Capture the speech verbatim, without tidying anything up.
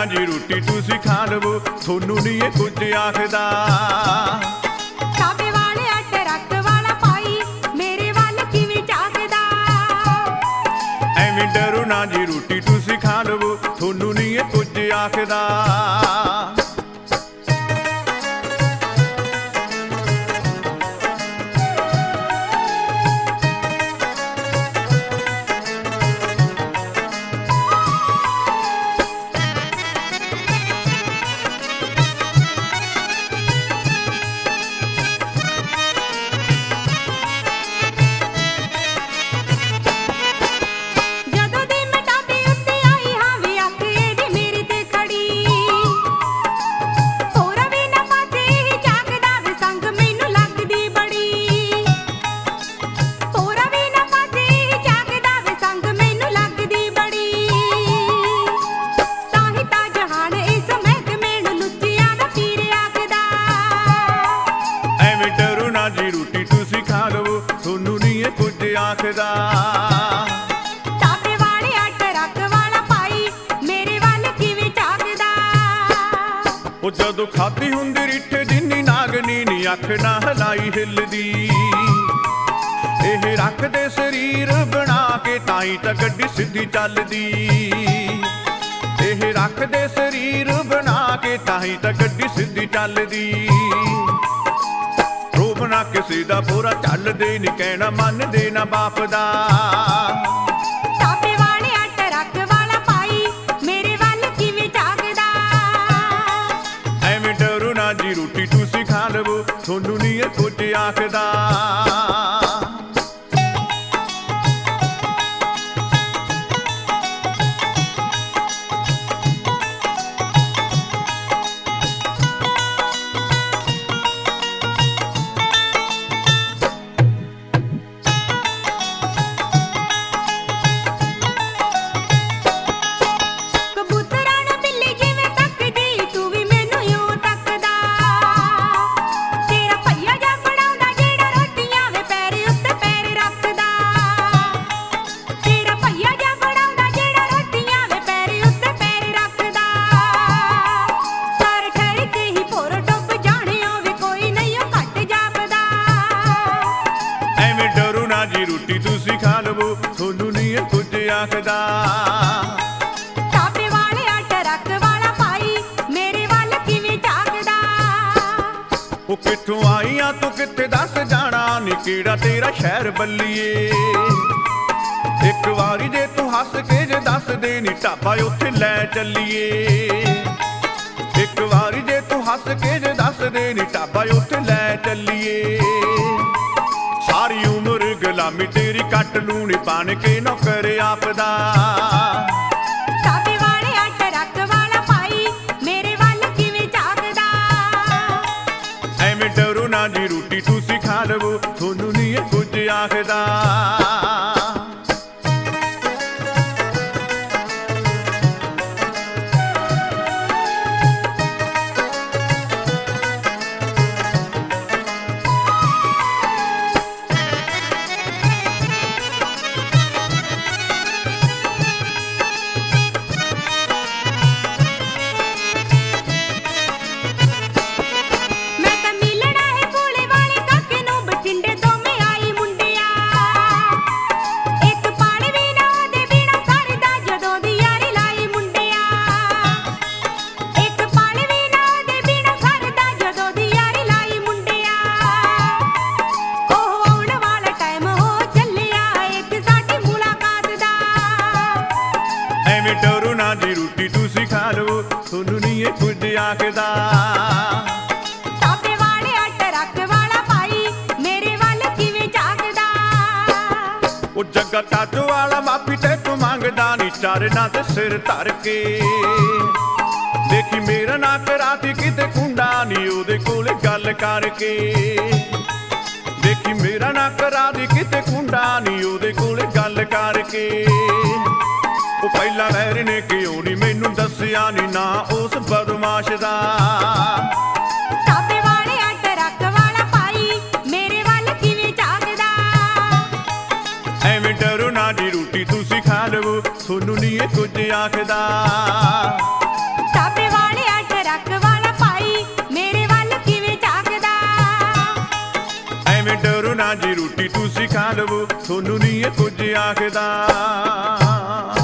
ਨਾ ਜੀ ਰੋਟੀ ਤੁਸੀਂ ਖਾ ਲਵੋ, ਤੁਹਾਨੂੰ ਨਹੀਂ ਇਹ ਕੁਝ ਆਖਦਾ। ਢਾਬੇ ਵਾਲਿਆ ਟਰੱਕ ਵਾਲਾ ਭਾਈ ਮੇਰੇ ਵੱਲ ਕਿਵੇਂ ਝਾਕਦਾ। ਐਵੇਂ ਡਰੋ ਨਾ ਜੀ ਰੋਟੀ ਤੁਸੀਂ ਖਾ ਲਵੋ, ਤੁਹਾਨੂੰ ਨਹੀਂ ਇਹ ਕੁਝ ਆਖਦਾ। ਜਦੋਂ ਦੀ ਮੈਂ ਢਾਬੇ ਉੱਤੇ ਆਈ ਹਾਂ ਵੀ ਅੱਖ ਇਹਦੀ ਮੇਰੇ ਤੇ ਖੜੀ। ਹੋਰ ਵੀ ਨਾ ਪਾਸੇ ਹੀ ਝਾਕਦਾ ਵੇ ਸੰਗ ਮੈਨੂੰ ਲੱਗਦੀ ਬੜੀ। ਹੋਰ ਵੀ ਨਾ ਪਾਸੇ ਹੀ ਝਾਕਦਾ ਵੇ ਸੰਗ ਮੈਨੂੰ ਲੱਗਦੀ ਬੜੀ। ਤਾਂ ਹੀ ਤਾਂ ਜਹਾਨ ਇਸ ਮਹਿਕਮੇ ਨੂੰ ਲੁੱਚਿਆਂ ਦਾ ਪੀਰ ਆਖਦਾ। ਐਵੇਂ ਡਰੋ ਨਾ ਜੀ ਰੋਟੀ ਤੁਸੀਂ ਖਾ ਲਵੋ, ਤੁਹਾਨੂੰ ਨਹੀਂ ਇਹ ਕੁਝ ਆਖਦਾ। ਢਾਬੇ ਵਾਲਿਆ ਟਰੱਕ ਵਾਲਾ ਭਾਈ ਮੇਰੇ ਵੱਲ ਕਿਵੇਂ ਝਾਕਦਾ। ਉਹ ਜਦੋਂ ਖਾਦੀ ਹੁੰਦੀ ਰਿੱਠੇ ਜਿੰਨੀ ਨਾਗਨੀ ਨੀ ਅੱਖ ਨਾ ਹਲਾਈ ਹਿੱਲਦੀ। ਇਹ ਰੱਖਦੇ ਸਰੀਰ ਬਣਾ ਕੇ ਤਾਈ ਤਾਂ ਗੱਡੀ ਸਿੱਧੀ ਚੱਲਦੀ। ਇਹ ਰੱਖਦੇ ਸਰੀਰ ਬਣਾ ਕੇ ਤਾਈ ਤਾਂ ਗੱਡੀ ਸਿੱਧੀ ਚੱਲਦੀ। ਰੋਬ ਨਾ ਕਿਸੇ ਦਾ ਬੁਰਾ ਚੱਲਦੇ ਨੀ ਕਹਿਣਾ ਮੰਨਦੇ ਨਾ ਬਾਪ ਦਾ। ਢਾਬੇ ਵਾਲਿਆ ਟਰੱਕ ਵਾਲਾ ਭਾਈ ਮੇਰੇ ਵੱਲ ਕਿਵੇਂ ਝਾਕਦਾ। ਐਵੇਂ ਡਰੋ ਨਾ ਜੀ ਰੋਟੀ ਤੁਸੀਂ ਖਾ ਲਵੋ, ਤੁਹਾਨੂੰ ਨਹੀਂ ਇਹ ਕੁਝ ਆਖਦਾ। ਕਬੂਤਰਾਂ ਨੂੰ ਬਿੱਲੀ ਜਿਵੇਂ ਤੱਕਦੀ ਤੂੰ ਵੀ ਮੈਨੂੰ ਇਉਂ ਤੱਕਦਾ। ਤੇਰਾ ਭਈਆ ਜਾ ਬਣਾਉਂਦਾ ਜਿਹੜਾ ਰੋਟੀਆਂ ਵੇ ਪੈਰ ਉੱਤੇ ਪੈਰ ਰੱਖਦਾ। ਤੇਰਾ ਭਈਆ ਜਾ ਬਣਾਉਂਦਾ ਜਿਹੜਾ ਰੋਟੀਆਂ ਵੇ ਪੈਰ ਉੱਤੇ ਪੈਰ ਰੱਖਦਾ। ਸਰ ਠਹਿਰ ਕੇ ਹੀ ਭੋਰ ਡੁੱਬ ਜਾਣਿਓ ਵੇ ਕੋਈ ਨਹੀਂ ਉਹ ਘੱਟ ਜਾਪਦਾ। ਐਵੇਂ ਡਰੋ ਨਾ ਜੀ ਰੋਟੀ ਤੁਸੀਂ ਖਾ ਲਵੋ, ਤੁਹਾਨੂੰ ਨਹੀਂ ਇਹ ਕੁਝ ਆਖਦਾ। ਢਾਬੇ ਵਾਲਿਆ ਟਰੱਕ ਵਾਲਾ ਭਾਈ ਮੇਰੇ ਵੱਲ ਕਿਵੇਂ ਝਾਕਦਾ। ਉਹ ਕਿੱਥੋਂ ਆਈਆਂ ਤੂੰ ਕਿੱਥੇ ਦੱਸ ਜਾਣਾ ਨੀ ਕਿਹੜਾ ਤੇਰਾ ਸ਼ਹਿਰ ਬੱਲੀਏ। ਇੱਕ ਵਾਰੀ ਜੇ ਤੂੰ ਹੱਸ ਕੇ ਜੇ ਦੱਸ ਦੇ ਨੀ ਢਾਬਾ ਉੱਥੇ ਲੈ ਚੱਲੀਏ। ਇੱਕ ਵਾਰੀ ਜੇ ਤੂੰ ਹੱਸ ਕੇ ਜੇ ਦੱਸ ਦੇ ਨੀ ਢਾਬਾ ਉੱਥੇ ਲੈ ਚੱਲੀਏ। ਸਾਰੀ ਉਮਰ ਗੁਲਾਮੀ ਤੇਰੀ ਕੱਟ ਲੂਣੀ ਬਣ ਕੇ ਨੌਕਰ ਆਪਦਾ। ਢਾਬੇ ਵਾਲਿਆ ਟਰੱਕ ਵਾਲਾ ਭਾਈ ਮੇਰੇ ਵੱਲ ਕਿਵੇਂ ਝਾਕਦਾ। ਐਵੇਂ ਡਰੋ ਨਾ ਜੀ ਰੋਟੀ ਤੁਸੀਂ ਖਾ ਲਵੋ, ਤੁਹਾਨੂੰ ਨਹੀਂ ਇਹ ਕੁਝ ਆਖਦਾ। ਮੈਂ ਤਾਂ ਮਿਲਣਾ ਹੈ ਭੋਲੇ ਵਾਲੇ ਕਾਕੇ ਨੂੰ ਬਠਿੰਡੇ ਤੋਂ ਮੈਂ ਆਈ ਮੁੰਡਿਆ। ਇੱਕ ਪਲ ਵੀ ਨਾ ਉਹਦੇ ਬਿਨਾਂ ਸਰਦਾ ਜਦੋਂ ਦੀ ਯਾਰੀ ਲਾਈ ਮੁੰਡਿਆ। ਇੱਕ ਪਲ ਵੀ ਨਾ ਉਹਦੇ ਬਿਨਾਂ ਸਰਦਾ ਜਦੋਂ ਦੀ ਯਾਰੀ ਲਾਈ ਮੁੰਡਿਆ। ਉਹ ਆਉਣ ਵਾਲਾ ਟਾਈਮ ਹੋ ਚੱਲਿਆ ਇੱਕ ਸਾਡੀ ਮੁਲਾਕਾਤ ਦਾ। ਐਵੇਂ ਡਰੋ ਨਾ ਜੀ ਰੋਟੀ ਤੁਸੀਂ ਖਾ ਲਵੋ, ਤੁਹਾਨੂੰ ਨਹੀਂ ਇਹ ਕੁਝ ਆਖਦਾ। ਢਾਬੇ ਵਾਲਿਆ ਟਰੱਕ ਵਾਲਾ ਭਾਈ ਮੇਰੇ ਵੱਲ ਕਿਵੇਂ ਝਾਕਦਾ। ਉਹ ਜੱਗਾ ਤਾਜੋ ਵਾਲਾ ਮਾਫੀ ਤੇ ਤੂੰ ਮੰਗਦਾ ਨੀ ਚਾਰਨਾ ਤੇ ਸਿਰ ਧਰ ਕੇ। ਦੇਖੀ ਮੇਰਾ ਨਾ ਕਰਾਤੀ ਕਿਤੇ ਕੁੰਡਾ ਨੀ ਉਹਦੇ ਕੋਲੇ ਗੱਲ ਕਰਕੇ। ਦੇਖੀ ਮੇਰਾ ਨਾ ਕਰਾਤੀ ਕਿਤੇ ਕੁੰਡਾ ਨੀ ਉਹਦੇ ਕੋਲੇ ਗੱਲ ਕਰਕੇ। ਉਹ ਪਹਿਲਾਂ ਵੈਰ ਨੇ ਕਿਉਂ ਨੀ ਮੈਨੂੰ ਦੱਸਿਆ ਨੀ ਨਾ ਉਸ ਬਦਮਾਸ਼ ਦਾ। ਢਾਬੇ ਵਾਲਿਆ ਟਰੱਕ ਵਾਲਾ ਭਾਈ ਮੇਰੇ ਵੱਲ ਕਿਵੇਂ ਝਾਕਦਾ। ਐਵੇਂ ਡਰੋ ਨਾ ਜੀ ਰੋਟੀ ਤੁਸੀਂ ਖਾ ਲਵੋ, ਤੁਹਾਨੂੰ ਨਹੀਂ ਇਹ ਕੁਝ ਆਖਦਾ। ਐਵੇਂ ਡਰੋ ਨਾ ਜੀ ਰੋਟੀ ਤੁਸੀਂ ਖਾ ਲਵੋ, ਤੁਹਾਨੂੰ ਨਹੀਂ ਇਹ ਕੁਝ ਆਖਦਾ।